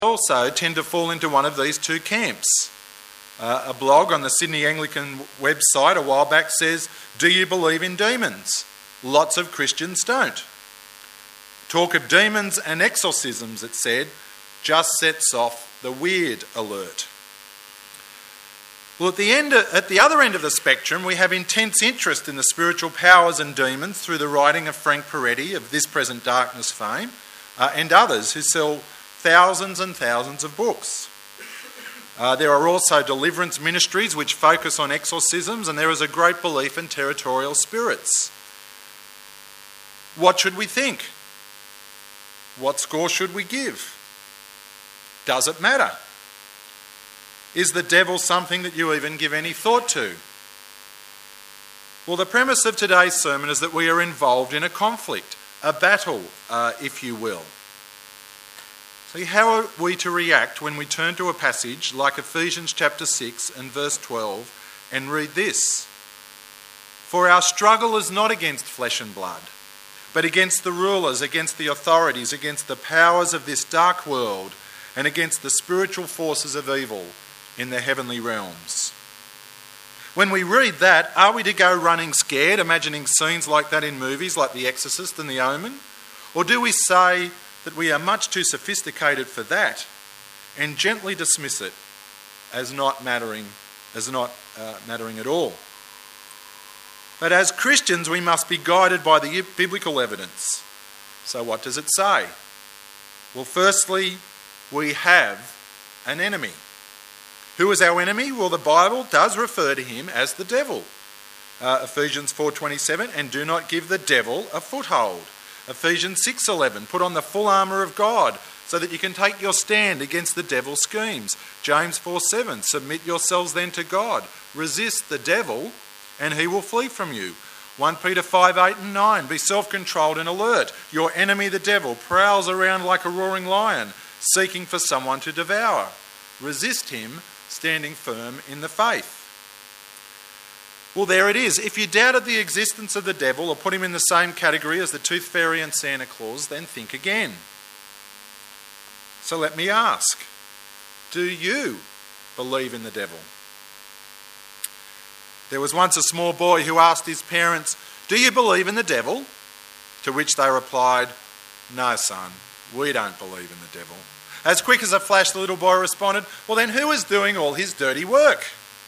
also tend to fall into one of these two camps. A blog on the Sydney Anglican website a while back says, "Do you believe in demons?" Lots of Christians don't. Talk of demons and exorcisms, it said, just sets off the weird alert. Well, at the other end of the spectrum, we have intense interest in the spiritual powers and demons through the writing of Frank Peretti of This Present Darkness fame, and others who sell thousands and thousands of books. There are also deliverance ministries which focus on exorcisms, and there is a great belief in territorial spirits. What should we think? What score should we give? Does it matter? Is the devil something that you even give any thought to? Well, the premise of today's sermon is that we are involved in a conflict, a battle, if you will. So how are we to react when we turn to a passage like Ephesians chapter 6 and verse 12 and read this? "For our struggle is not against flesh and blood, but against the rulers, against the authorities, against the powers of this dark world, and against the spiritual forces of evil in the heavenly realms." When we read that, are we to go running scared, imagining scenes like that in movies like The Exorcist and The Omen? Or do we say that we are much too sophisticated for that and gently dismiss it as not mattering at all? But as Christians, we must be guided by the biblical evidence. So what does it say? Well, firstly, we have an enemy. Who is our enemy? Well, the Bible does refer to him as the devil. Ephesians 4:27, "And do not give the devil a foothold." Ephesians 6:11, "Put on the full armour of God so that you can take your stand against the devil's schemes." James 4:7, "Submit yourselves then to God. Resist the devil and he will flee from you." 1 Peter 5:8 and 9, "Be self-controlled and alert. Your enemy the devil prowls around like a roaring lion, seeking for someone to devour. Resist him, standing firm in the faith." Well, there it is. If you doubted the existence of the devil or put him in the same category as the Tooth Fairy and Santa Claus, then think again. So let me ask, do you believe in the devil? There was once a small boy who asked his parents, "Do you believe in the devil?" To which they replied, "No, son, we don't believe in the devil." As quick as a flash, the little boy responded, "Well, then who is doing all his dirty work?"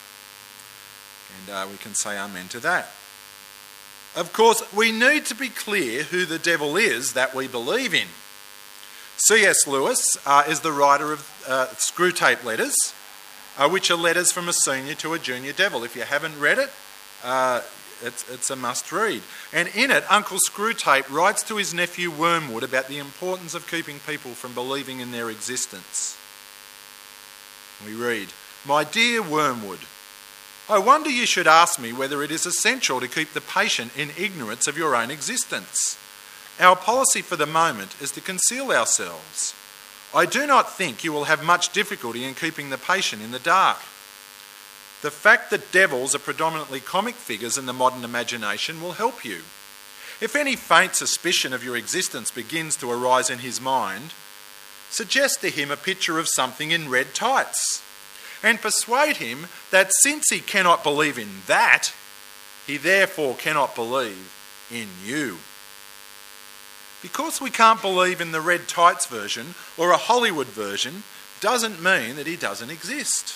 And we can say amen to that. Of course, we need to be clear who the devil is that we believe in. C.S. Lewis is the writer of Screwtape Letters, which are letters from a senior to a junior devil. If you haven't read it, it's a must read. And in it, Uncle Screwtape writes to his nephew Wormwood about the importance of keeping people from believing in their existence. We read, "My dear Wormwood, I wonder you should ask me whether it is essential to keep the patient in ignorance of your own existence. Our policy for the moment is to conceal ourselves. I do not think you will have much difficulty in keeping the patient in the dark. The fact that devils are predominantly comic figures in the modern imagination will help you. If any faint suspicion of your existence begins to arise in his mind, suggest to him a picture of something in red tights, and persuade him that since he cannot believe in that, he therefore cannot believe in you. Because we can't believe in the red tights version or a Hollywood version doesn't mean that he doesn't exist."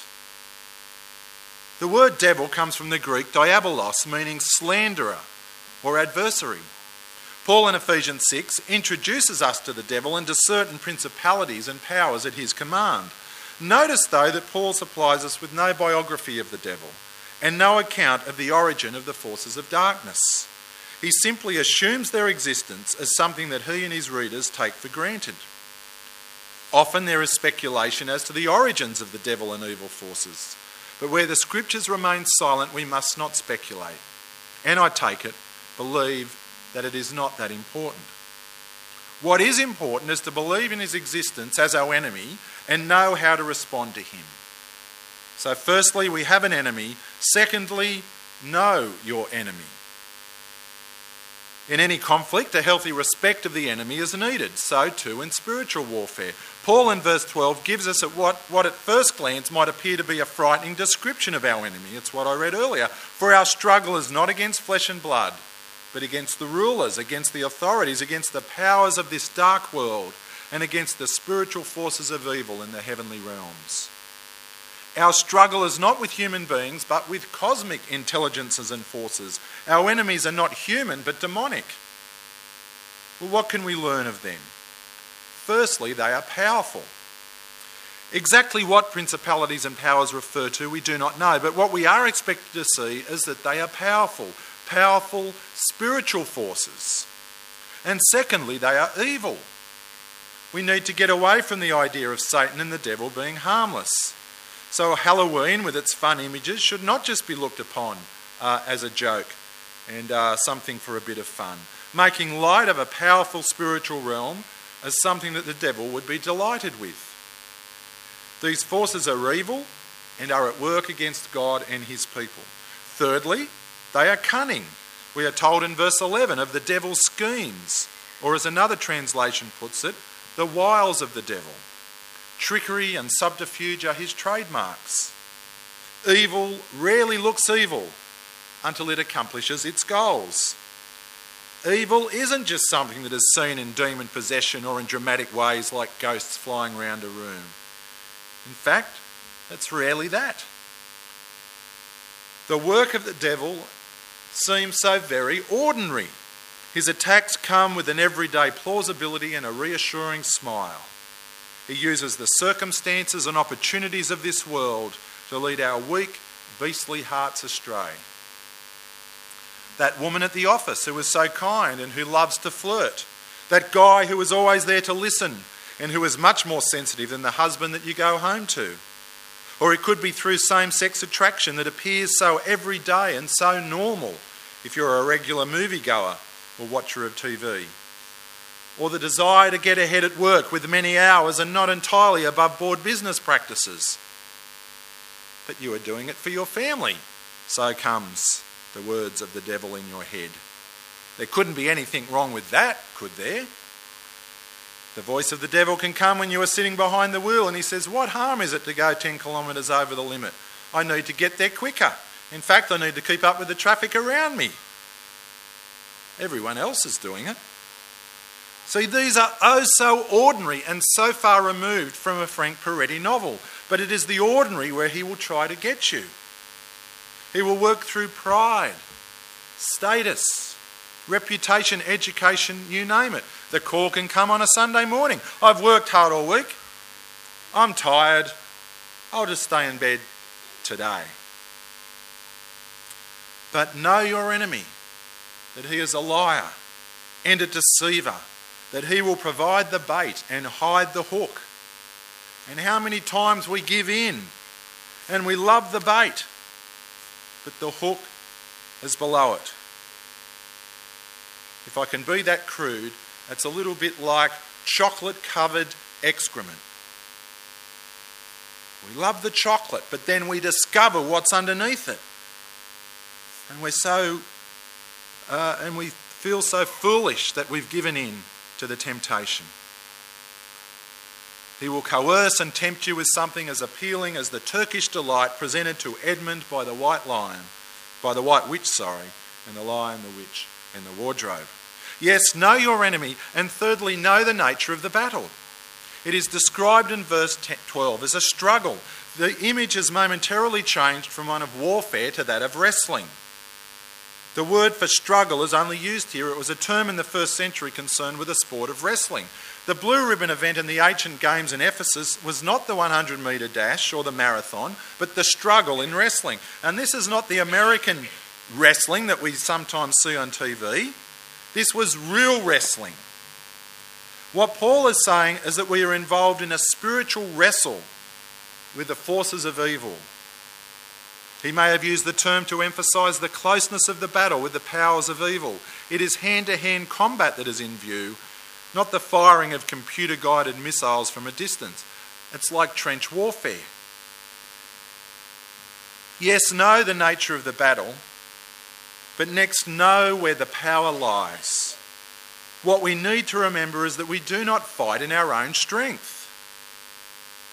The word devil comes from the Greek diabolos, meaning slanderer or adversary. Paul in Ephesians 6 introduces us to the devil and to certain principalities and powers at his command. Notice, though, that Paul supplies us with no biography of the devil and no account of the origin of the forces of darkness. He simply assumes their existence as something that he and his readers take for granted. Often there is speculation as to the origins of the devil and evil forces, but where the scriptures remain silent, we must not speculate. And I take it, believe that it is not that important. What is important is to believe in his existence as our enemy and know how to respond to him. So firstly, we have an enemy. Secondly, know your enemy. In any conflict, a healthy respect of the enemy is needed. So too in spiritual warfare. Paul in verse 12 gives us what at first glance might appear to be a frightening description of our enemy. It's what I read earlier. For our struggle is not against flesh and blood, but against the rulers, against the authorities, against the powers of this dark world, and against the spiritual forces of evil in the heavenly realms. Our struggle is not with human beings, but with cosmic intelligences and forces. Our enemies are not human, but demonic. Well, what can we learn of them? Firstly, they are powerful. Exactly what principalities and powers refer to, we do not know, but what we are expected to see is that they are powerful spiritual forces. And secondly, they are evil. We need to get away from the idea of Satan and the devil being harmless. So Halloween, with its fun images, should not just be looked upon as a joke and something for a bit of fun. Making light of a powerful spiritual realm as something that the devil would be delighted with. These forces are evil and are at work against God and his people. Thirdly, they are cunning. We are told in verse 11 of the devil's schemes, or as another translation puts it, the wiles of the devil. Trickery and subterfuge are his trademarks. Evil rarely looks evil until it accomplishes its goals. Evil isn't just something that is seen in demon possession or in dramatic ways like ghosts flying around a room. In fact, it's rarely that. The work of the devil seems so very ordinary. His attacks come with an everyday plausibility and a reassuring smile. He uses the circumstances and opportunities of this world to lead our weak, beastly hearts astray. That woman at the office who is so kind and who loves to flirt. That guy who is always there to listen and who is much more sensitive than the husband that you go home to. Or it could be through same-sex attraction that appears so everyday and so normal if you're a regular moviegoer or watcher of TV. Or the desire to get ahead at work with many hours and not entirely above board business practices. But you are doing it for your family. So comes the words of the devil in your head. There couldn't be anything wrong with that, could there? The voice of the devil can come when you are sitting behind the wheel and he says, what harm is it to go 10 kilometres over the limit? I need to get there quicker. In fact, I need to keep up with the traffic around me. Everyone else is doing it. See, these are oh so ordinary and so far removed from a Frank Peretti novel. But it is the ordinary where he will try to get you. He will work through pride, status, reputation, education, you name it. The call can come on a Sunday morning. I've worked hard all week. I'm tired. I'll just stay in bed today. But know your enemy, that he is a liar and a deceiver, that he will provide the bait and hide the hook. And how many times we give in and we love the bait, but the hook is below it. If I can be that crude, it's a little bit like chocolate-covered excrement. We love the chocolate, but then we discover what's underneath it. And we feel so foolish that we've given in to the temptation. He will coerce and tempt you with something as appealing as the Turkish delight presented to Edmund by the White Witch, and the Lion, the Witch, and the Wardrobe. Yes, know your enemy, and thirdly, know the nature of the battle. It is described in verse 12 as a struggle. The image has momentarily changed from one of warfare to that of wrestling. The word for struggle is only used here. It was a term in the first century concerned with the sport of wrestling. The blue ribbon event in the ancient games in Ephesus was not the 100-metre dash or the marathon, but the struggle in wrestling. And this is not the American wrestling that we sometimes see on TV. This was real wrestling. What Paul is saying is that we are involved in a spiritual wrestle with the forces of evil. He may have used the term to emphasise the closeness of the battle with the powers of evil. It is hand-to-hand combat that is in view, not the firing of computer-guided missiles from a distance. It's like trench warfare. Yes, know the nature of the battle, but next know where the power lies. What we need to remember is that we do not fight in our own strength.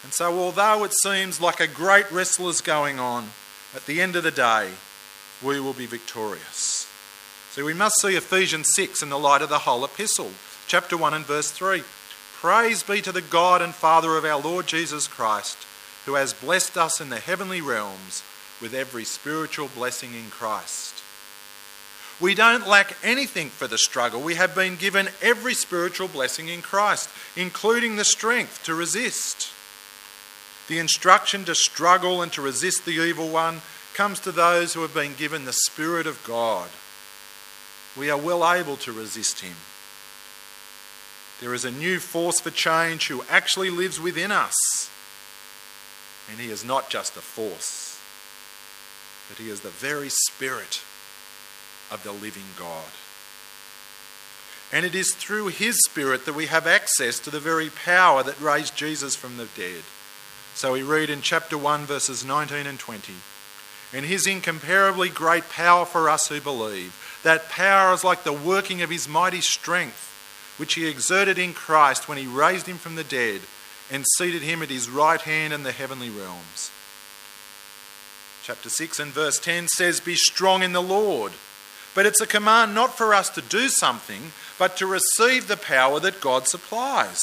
And so although it seems like a great wrestle is going on, at the end of the day, we will be victorious. So we must see Ephesians 6 in the light of the whole epistle. Chapter 1 and verse 3. Praise be to the God and Father of our Lord Jesus Christ, who has blessed us in the heavenly realms with every spiritual blessing in Christ. We don't lack anything for the struggle. We have been given every spiritual blessing in Christ, including the strength to resist. The instruction to struggle and to resist the evil one comes to those who have been given the Spirit of God. We are well able to resist him. There is a new force for change who actually lives within us. And he is not just a force, but he is the very Spirit of the living God. And it is through his Spirit that we have access to the very power that raised Jesus from the dead. So we read in chapter 1 verses 19 and 20. And his incomparably great power for us who believe. That power is like the working of his mighty strength, which he exerted in Christ when he raised him from the dead and seated him at his right hand in the heavenly realms. Chapter 6 and verse 10 says, be strong in the Lord. But it's a command not for us to do something, but to receive the power that God supplies.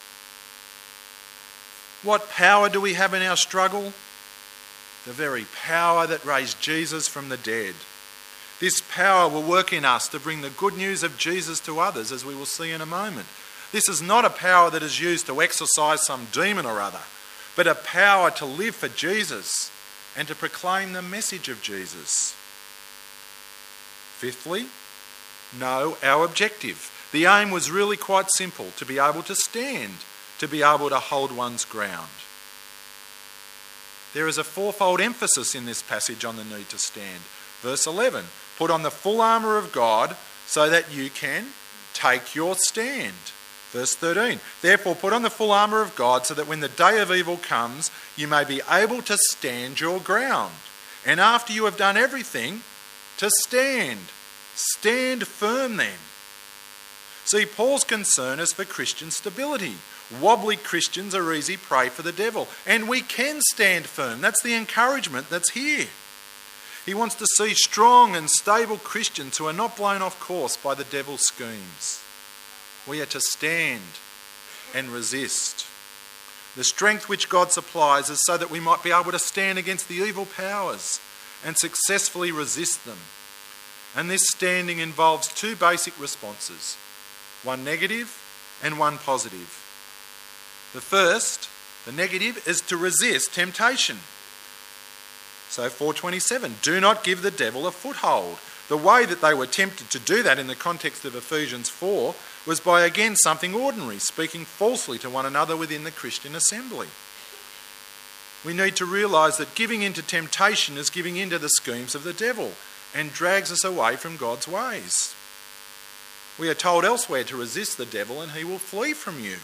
What power do we have in our struggle? The very power that raised Jesus from the dead. This power will work in us to bring the good news of Jesus to others, as we will see in a moment. This is not a power that is used to exorcise some demon or other, but a power to live for Jesus and to proclaim the message of Jesus. Fifthly, know our objective. The aim was really quite simple, to be able to stand, to be able to hold one's ground. There is a fourfold emphasis in this passage on the need to stand. Verse 11, put on the full armour of God so that you can take your stand. Verse 13, therefore put on the full armour of God so that when the day of evil comes, you may be able to stand your ground. And after you have done everything, to stand. Stand firm then. See, Paul's concern is for Christian stability. Wobbly Christians are easy prey for the devil. And we can stand firm. That's the encouragement that's here. He wants to see strong and stable Christians who are not blown off course by the devil's schemes. We are to stand and resist. The strength which God supplies is so that we might be able to stand against the evil powers and successfully resist them. And this standing involves two basic responses, one negative and one positive. The first, the negative, is to resist temptation. So 4:27, do not give the devil a foothold. The way that they were tempted to do that in the context of Ephesians 4 was by again something ordinary, speaking falsely to one another within the Christian assembly. We need to realise that giving in to temptation is giving in to the schemes of the devil and drags us away from God's ways. We are told elsewhere to resist the devil and he will flee from you.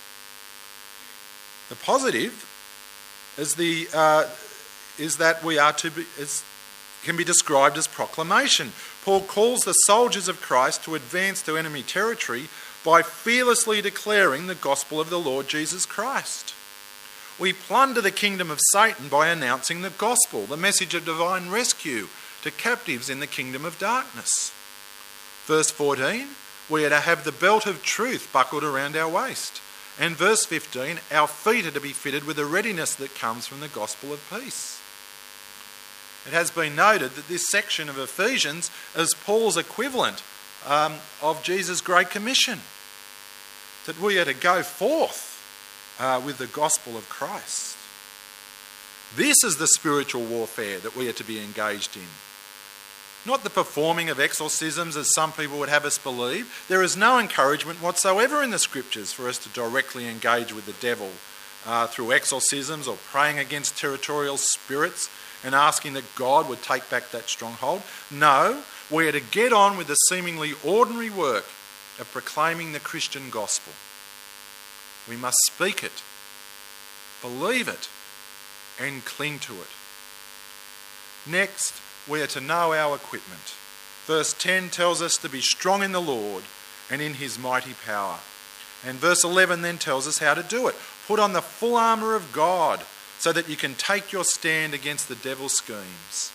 The positive is that we are to be, can be described as proclamation. Paul calls the soldiers of Christ to advance to enemy territory by fearlessly declaring the gospel of the Lord Jesus Christ. We plunder the kingdom of Satan by announcing the gospel, the message of divine rescue to captives in the kingdom of darkness. Verse 14, we are to have the belt of truth buckled around our waist. And verse 15, our feet are to be fitted with the readiness that comes from the gospel of peace. It has been noted that this section of Ephesians is Paul's equivalent of Jesus' Great Commission, that we are to go forth with the gospel of Christ. This is the spiritual warfare that we are to be engaged in. Not the performing of exorcisms as some people would have us believe. There is no encouragement whatsoever in the scriptures for us to directly engage with the devil through exorcisms or praying against territorial spirits and asking that God would take back that stronghold. No, we are to get on with the seemingly ordinary work of proclaiming the Christian gospel. We must speak it, believe it, and cling to it. Next, we are to know our equipment. Verse 10 tells us to be strong in the Lord and in his mighty power. And verse 11 then tells us how to do it. Put on the full armour of God so that you can take your stand against the devil's schemes.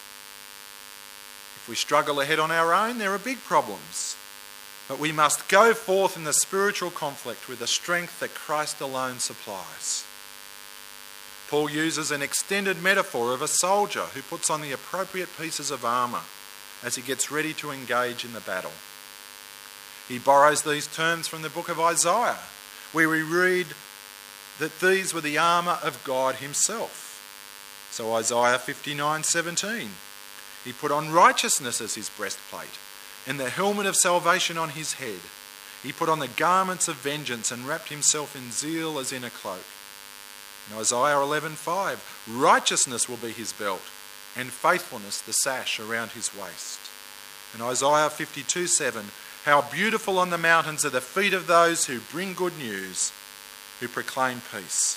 If we struggle ahead on our own, there are big problems. But we must go forth in the spiritual conflict with the strength that Christ alone supplies. Paul uses an extended metaphor of a soldier who puts on the appropriate pieces of armour as he gets ready to engage in the battle. He borrows these terms from the book of Isaiah, where we read that these were the armour of God himself. So Isaiah 59:17, he put on righteousness as his breastplate, and the helmet of salvation on his head. He put on the garments of vengeance and wrapped himself in zeal as in a cloak. In Isaiah 11:5, righteousness will be his belt, and faithfulness the sash around his waist. In Isaiah 52:7, how beautiful on the mountains are the feet of those who bring good news, who proclaim peace.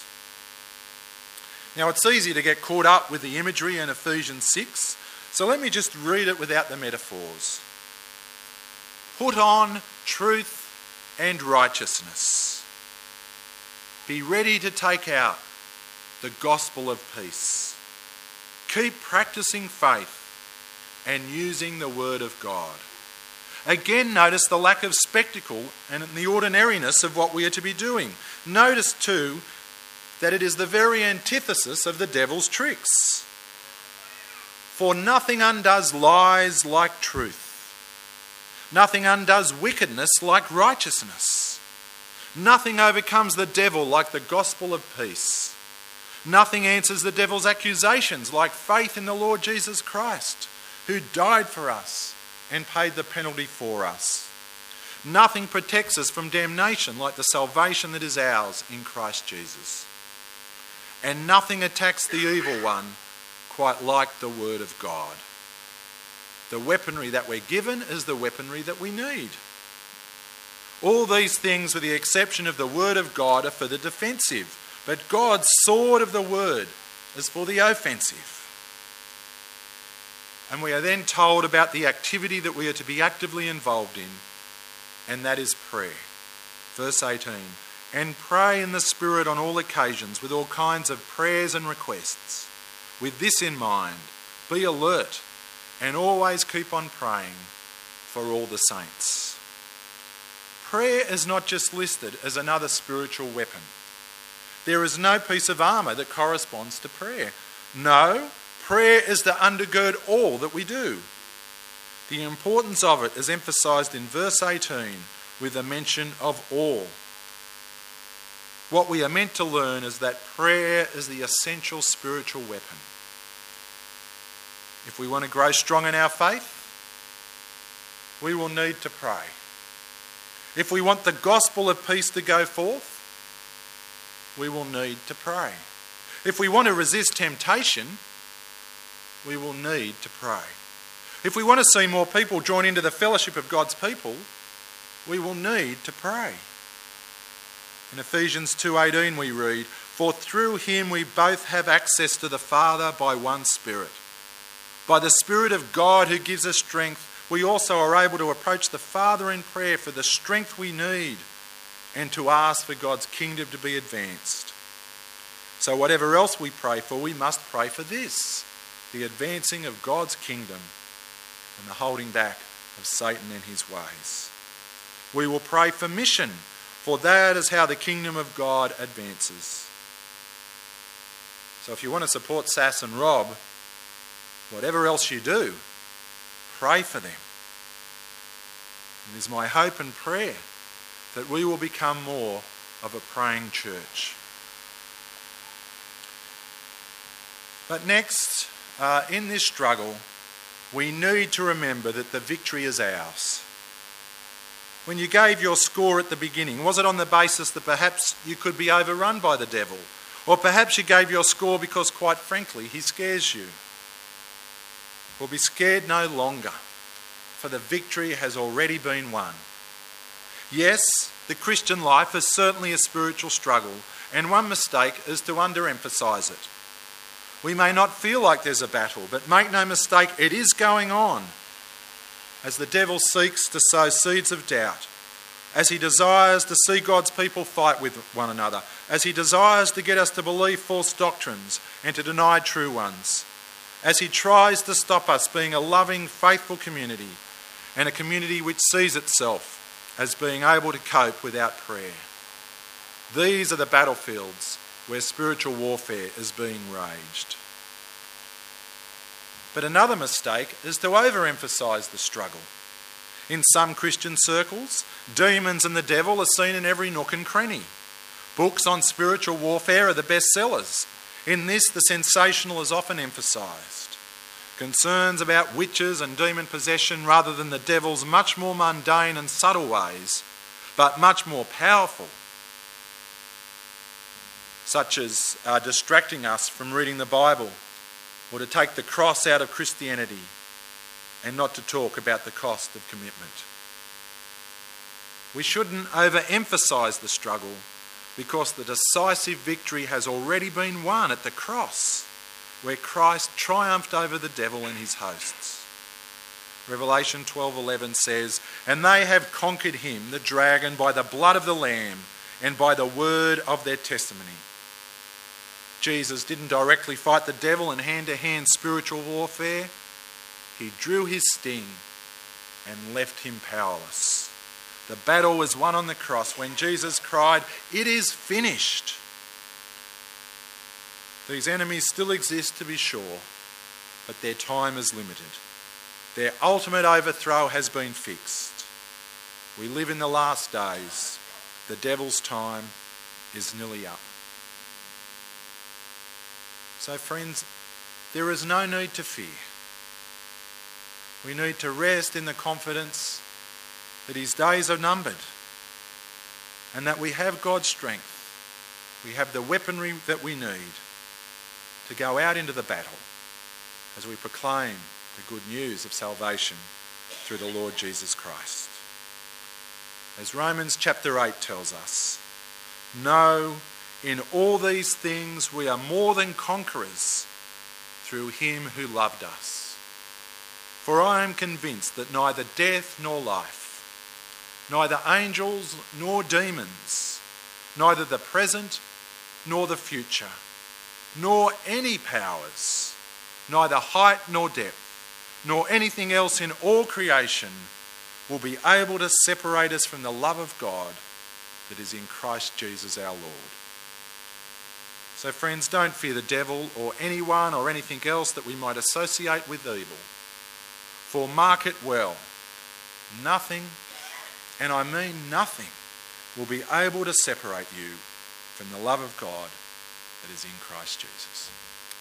Now it's easy to get caught up with the imagery in Ephesians 6, so let me just read it without the metaphors. Put on truth and righteousness. Be ready to take out the gospel of peace. Keep practicing faith and using the word of God. Again, notice the lack of spectacle and the ordinariness of what we are to be doing. Notice too that it is the very antithesis of the devil's tricks. For nothing undoes lies like truth. Nothing undoes wickedness like righteousness. Nothing overcomes the devil like the gospel of peace. Nothing answers the devil's accusations like faith in the Lord Jesus Christ, who died for us and paid the penalty for us. Nothing protects us from damnation like the salvation that is ours in Christ Jesus. And nothing attacks the evil one quite like the word of God. The weaponry that we're given is the weaponry that we need. All these things, with the exception of the word of God, are for the defensive, but God's sword of the word is for the offensive. And we are then told about the activity that we are to be actively involved in, and that is prayer. Verse 18, and pray in the Spirit on all occasions with all kinds of prayers and requests. With this in mind, be alert and always keep on praying for all the saints. Prayer is not just listed as another spiritual weapon. There is no piece of armour that corresponds to prayer. No, prayer is to undergird all that we do. The importance of it is emphasised in verse 18 with a mention of all. What we are meant to learn is that prayer is the essential spiritual weapon. If we want to grow strong in our faith, we will need to pray. If we want the gospel of peace to go forth, we will need to pray. If we want to resist temptation, we will need to pray. If we want to see more people join into the fellowship of God's people, we will need to pray. In Ephesians 2:18 we read, for through him we both have access to the Father by one Spirit. By the Spirit of God who gives us strength, we also are able to approach the Father in prayer for the strength we need and to ask for God's kingdom to be advanced. So whatever else we pray for, we must pray for this, the advancing of God's kingdom and the holding back of Satan and his ways. We will pray for mission, for that is how the kingdom of God advances. So if you want to support Sass and Rob, whatever else you do, pray for them. It is my hope and prayer that we will become more of a praying church. But next, in this struggle, we need to remember that the victory is ours. When you gave your score at the beginning, was it on the basis that perhaps you could be overrun by the devil? Or perhaps you gave your score because, quite frankly, he scares you? Well, be scared no longer, for the victory has already been won. Yes, the Christian life is certainly a spiritual struggle, and one mistake is to underemphasise it. We may not feel like there's a battle, but make no mistake, it is going on, as the devil seeks to sow seeds of doubt as he desires to see God's people fight with one another, as he desires to get us to believe false doctrines and to deny true ones, as he tries to stop us being a loving, faithful community and a community which sees itself as being able to cope without prayer. These are the battlefields where spiritual warfare is being waged. But another mistake is to overemphasise the struggle. In some Christian circles, demons and the devil are seen in every nook and cranny. Books on spiritual warfare are the best sellers. In this, the sensational is often emphasised. Concerns about witches and demon possession rather than the devil's much more mundane and subtle ways, but much more powerful, such as distracting us from reading the Bible or to take the cross out of Christianity and not to talk about the cost of commitment. We shouldn't overemphasise the struggle because the decisive victory has already been won at the cross, where Christ triumphed over the devil and his hosts. Revelation 12:11 says, "And they have conquered him, the dragon, by the blood of the Lamb and by the word of their testimony." Jesus didn't directly fight the devil in hand-to-hand spiritual warfare. He drew his sting and left him powerless. The battle was won on the cross when Jesus cried, "It is finished." These enemies still exist, to be sure, but their time is limited. Their ultimate overthrow has been fixed. We live in the last days. The devil's time is nearly up. So friends, there is no need to fear. We need to rest in the confidence that his days are numbered and that we have God's strength. We have the weaponry that we need to go out into the battle as we proclaim the good news of salvation through the Lord Jesus Christ. As Romans chapter 8 tells us, "No, in all these things we are more than conquerors through him who loved us. For I am convinced that neither death nor life, neither angels nor demons, neither the present nor the future, nor any powers, neither height nor depth, nor anything else in all creation will be able to separate us from the love of God that is in Christ Jesus our Lord." So friends, don't fear the devil or anyone or anything else that we might associate with evil. For mark it well, nothing, and I mean nothing, will be able to separate you from the love of God that is in Christ Jesus.